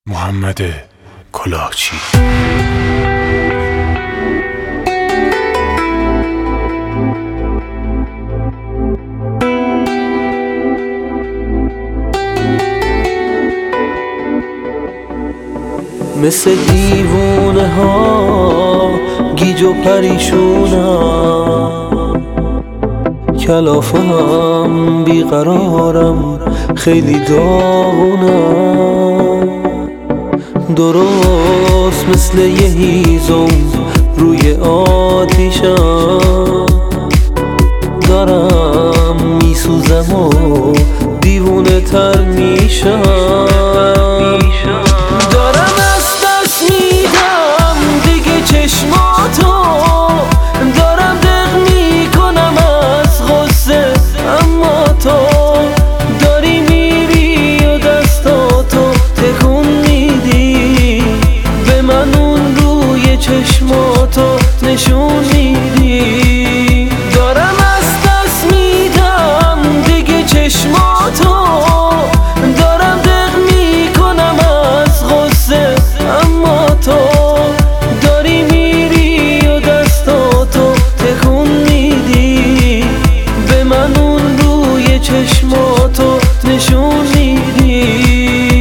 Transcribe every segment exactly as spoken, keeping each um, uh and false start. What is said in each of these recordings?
محمد کلاهچی. مثل دیوونه ها گیج و پریشونم، کلافم بیقرارم، خیلی داغونم. درست مثل یه هیزم روی آتیشم، دارم میسوزم و دیوونه تر میشم. دارم از دست میدم دیگه چشماتو، دارم دق میکنم از غصه، اما تو داری میری و دستاتو تکون میدی، به من اون روی چشماتو نشون میدی. دارم از دست میدم دیگه چشماتو، دارم دق میکنم از غصه، اما تو داری میری و دستاتو تکون میدی، به من اون روی چشماتو نشون میدی.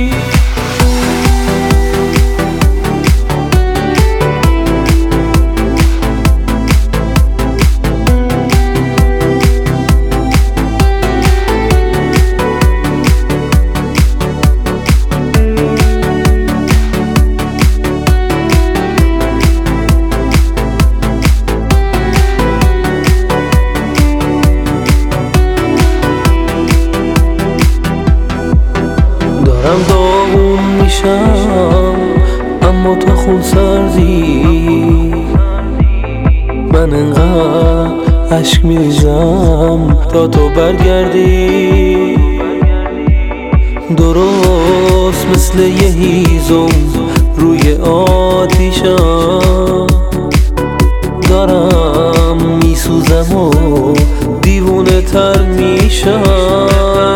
دارم داغون میشم اما تو خون سردی، من انقدر عشق میریزم تا تو برگردی. درست مثل یه هیزم روی آتیشم، دارم میسوزم و دیوونه تر میشم.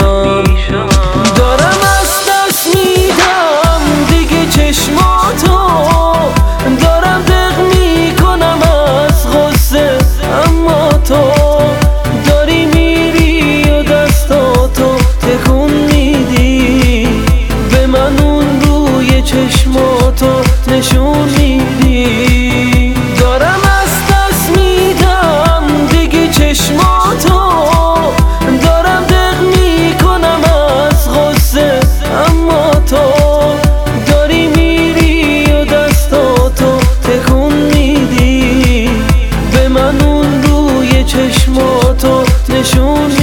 دارم دق میکنم از غصه، اما تو داری میری و دستاتو تکون میدی، به من اون روی چشماتو نشون میدی. دارم از دست میدم دیگه چشماتو، دارم دق میکنم از غصه، اما تو داری میری و دستاتو تکون میدی، به من اون روی چشماتو نشون